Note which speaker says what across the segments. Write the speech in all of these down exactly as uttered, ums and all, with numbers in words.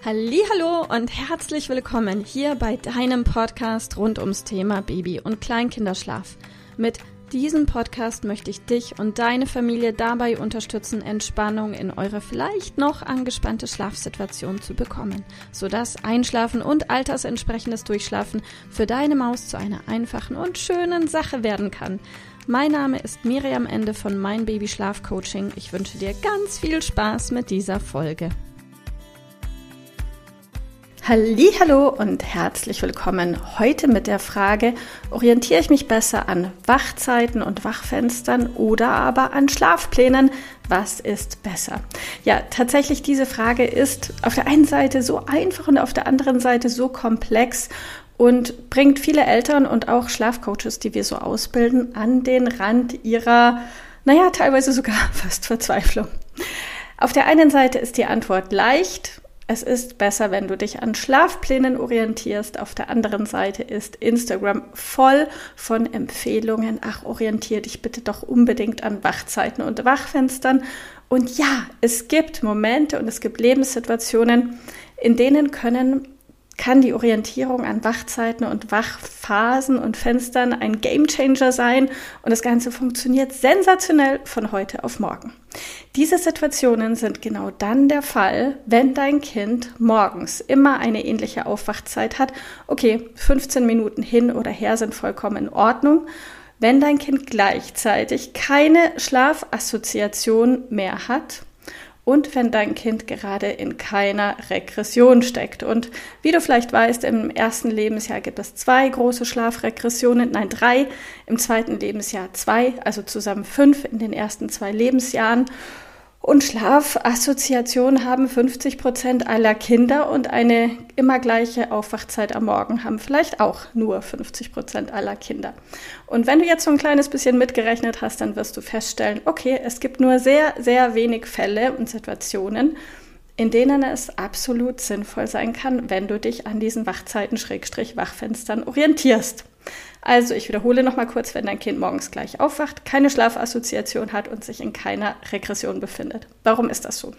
Speaker 1: Hallihallo und herzlich willkommen hier bei deinem Podcast rund ums Thema Baby- und Kleinkinderschlaf. Mit diesem Podcast möchte ich dich und deine Familie dabei unterstützen, Entspannung in eure vielleicht noch angespannte Schlafsituation zu bekommen, sodass Einschlafen und altersentsprechendes Durchschlafen für deine Maus zu einer einfachen und schönen Sache werden kann. Mein Name ist Miriam Ende von Mein Baby Schlaf Coaching. Ich wünsche dir ganz viel Spaß mit dieser Folge. Hallihallo und herzlich willkommen. Heute mit der Frage, orientiere ich mich besser an Wachzeiten und Wachfenstern oder aber an Schlafplänen? Was ist besser? Ja, tatsächlich diese Frage ist auf der einen Seite so einfach und auf der anderen Seite so komplex und bringt viele Eltern und auch Schlafcoaches, die wir so ausbilden, an den Rand ihrer, naja, teilweise sogar fast Verzweiflung. Auf der einen Seite ist die Antwort leicht. Es ist besser, wenn du dich an Schlafplänen orientierst. Auf der anderen Seite ist Instagram voll von Empfehlungen. Ach, orientiere dich bitte doch unbedingt an Wachzeiten und Wachfenstern. Und ja, es gibt Momente und es gibt Lebenssituationen, in denen können, kann die Orientierung an Wachzeiten und Wachphasen und Fenstern ein Gamechanger sein. Und das Ganze funktioniert sensationell von heute auf morgen. Diese Situationen sind genau dann der Fall, wenn dein Kind morgens immer eine ähnliche Aufwachzeit hat. Okay, fünfzehn Minuten hin oder her sind vollkommen in Ordnung. Wenn dein Kind gleichzeitig keine Schlafassoziation mehr hat und wenn dein Kind gerade in keiner Regression steckt. Und wie du vielleicht weißt, im ersten Lebensjahr gibt es zwei große Schlafregressionen, nein, drei, im zweiten Lebensjahr zwei, also zusammen fünf in den ersten zwei Lebensjahren. Und Schlafassoziationen haben fünfzig Prozent aller Kinder und eine immer gleiche Aufwachzeit am Morgen haben vielleicht auch nur fünfzig Prozent aller Kinder. Und wenn du jetzt so ein kleines bisschen mitgerechnet hast, dann wirst du feststellen, okay, es gibt nur sehr, sehr wenig Fälle und Situationen, in denen es absolut sinnvoll sein kann, wenn du dich an diesen Wachzeiten-Wachfenstern orientierst. Also ich wiederhole nochmal kurz, wenn dein Kind morgens gleich aufwacht, keine Schlafassoziation hat und sich in keiner Regression befindet. Warum ist das so?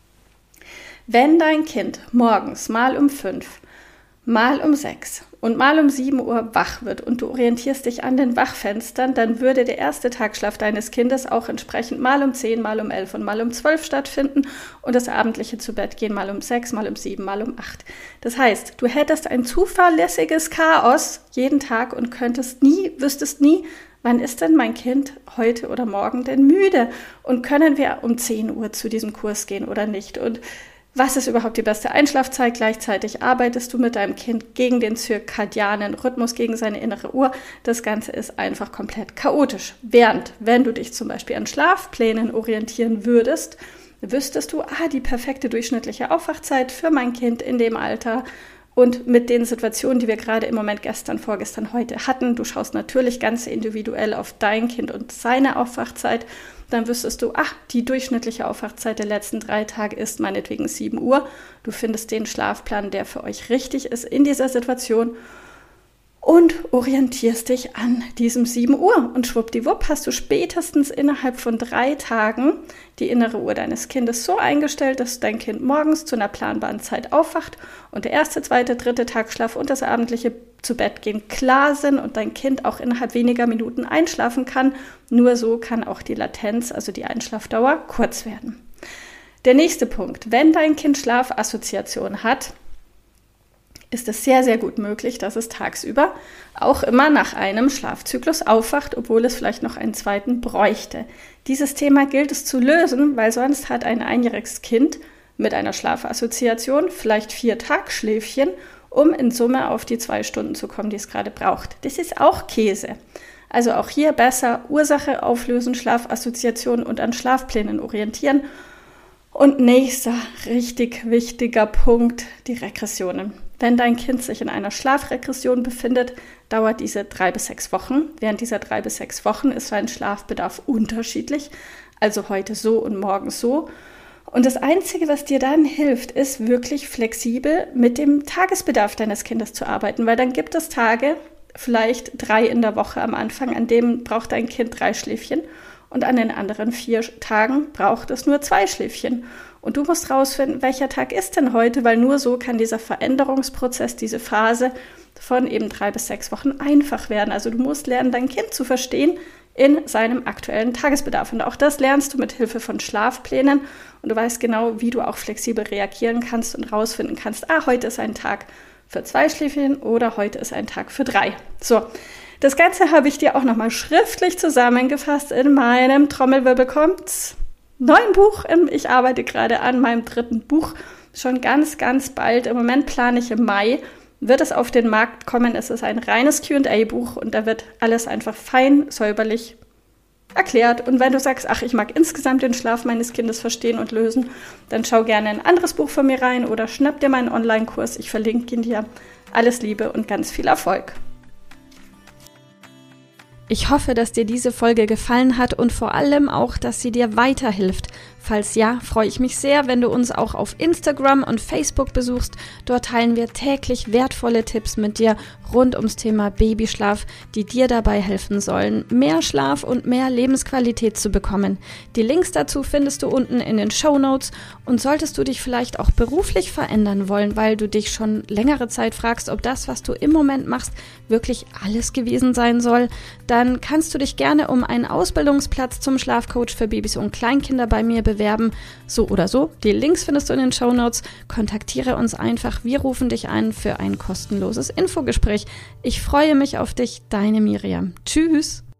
Speaker 1: Wenn dein Kind morgens mal um fünf, mal um sechs und mal um sieben Uhr wach wird und du orientierst dich an den Wachfenstern, dann würde der erste Tagschlaf deines Kindes auch entsprechend mal um zehn, mal um elf und mal um zwölf stattfinden und das abendliche zu Bett gehen mal um sechs, mal um sieben, mal um acht. Das heißt, du hättest ein zuverlässiges Chaos jeden Tag und könntest nie, wüsstest nie, wann ist denn mein Kind heute oder morgen denn müde und können wir um zehn Uhr zu diesem Kurs gehen oder nicht? Und was ist überhaupt die beste Einschlafzeit? Gleichzeitig arbeitest du mit deinem Kind gegen den zirkadianen Rhythmus, gegen seine innere Uhr. Das Ganze ist einfach komplett chaotisch. Während, wenn du dich zum Beispiel an Schlafplänen orientieren würdest, wüsstest du, ah, die perfekte durchschnittliche Aufwachzeit für mein Kind in dem Alter und mit den Situationen, die wir gerade im Moment gestern, vorgestern, heute hatten. Du schaust natürlich ganz individuell auf dein Kind und seine Aufwachzeit. Dann wüsstest du, ach, die durchschnittliche Aufwachzeit der letzten drei Tage ist meinetwegen sieben Uhr. Du findest den Schlafplan, der für euch richtig ist in dieser Situation und orientierst dich an diesem sieben Uhr. Und schwuppdiwupp hast du spätestens innerhalb von drei Tagen die innere Uhr deines Kindes so eingestellt, dass dein Kind morgens zu einer planbaren Zeit aufwacht und der erste, zweite, dritte Tagschlaf und das abendliche zu Bett gehen klar sind und dein Kind auch innerhalb weniger Minuten einschlafen kann. Nur so kann auch die Latenz, also die Einschlafdauer, kurz werden. Der nächste Punkt, wenn dein Kind Schlafassoziation hat, ist es sehr, sehr gut möglich, dass es tagsüber auch immer nach einem Schlafzyklus aufwacht, obwohl es vielleicht noch einen zweiten bräuchte. Dieses Thema gilt es zu lösen, weil sonst hat ein einjähriges Kind mit einer Schlafassoziation vielleicht vier Tagschläfchen, um in Summe auf die zwei Stunden zu kommen, die es gerade braucht. Das ist auch Käse. Also auch hier besser Ursache auflösen, Schlafassoziation und an Schlafplänen orientieren. Und nächster richtig wichtiger Punkt, die Regressionen. Wenn dein Kind sich in einer Schlafregression befindet, dauert diese drei bis sechs Wochen. Während dieser drei bis sechs Wochen ist sein Schlafbedarf unterschiedlich, also heute so und morgen so. Und das Einzige, was dir dann hilft, ist wirklich flexibel mit dem Tagesbedarf deines Kindes zu arbeiten, weil dann gibt es Tage, vielleicht drei in der Woche am Anfang, an dem braucht dein Kind drei Schläfchen. und an den anderen vier Tagen braucht es nur zwei Schläfchen. Und du musst rausfinden, welcher Tag ist denn heute, weil nur so kann dieser Veränderungsprozess, diese Phase von eben drei bis sechs Wochen einfach werden. Also du musst lernen, dein Kind zu verstehen in seinem aktuellen Tagesbedarf. Und auch das lernst du mit Hilfe von Schlafplänen. Und du weißt genau, wie du auch flexibel reagieren kannst und rausfinden kannst, ah, heute ist ein Tag für zwei Schläfchen oder heute ist ein Tag für drei. So, das Ganze habe ich dir auch nochmal schriftlich zusammengefasst in meinem Trommelwirbel kommt's. Neuen Buch. Ich arbeite gerade an meinem dritten Buch. Schon ganz, ganz bald. Im Moment plane ich im Mai, wird es auf den Markt kommen. Es ist ein reines Q und A-Buch und da wird alles einfach fein, säuberlich erklärt. Und wenn du sagst, ach, ich mag insgesamt den Schlaf meines Kindes verstehen und lösen, dann schau gerne ein anderes Buch von mir rein oder schnapp dir meinen Online-Kurs. Ich verlinke ihn dir. Alles Liebe und ganz viel Erfolg.
Speaker 2: Ich hoffe, dass dir diese Folge gefallen hat und vor allem auch, dass sie dir weiterhilft. Falls ja, freue ich mich sehr, wenn du uns auch auf Instagram und Facebook besuchst. Dort teilen wir täglich wertvolle Tipps mit dir rund ums Thema Babyschlaf, die dir dabei helfen sollen, mehr Schlaf und mehr Lebensqualität zu bekommen. Die Links dazu findest du unten in den Shownotes und solltest du dich vielleicht auch beruflich verändern wollen, weil du dich schon längere Zeit fragst, ob das, was du im Moment machst, wirklich alles gewesen sein soll, dann kannst du dich gerne um einen Ausbildungsplatz zum Schlafcoach für Babys und Kleinkinder bei mir bewerben. So oder so, die Links findest du in den Shownotes. Kontaktiere uns einfach, wir rufen dich ein für ein kostenloses Infogespräch. Ich freue mich auf dich, deine Miriam. Tschüss!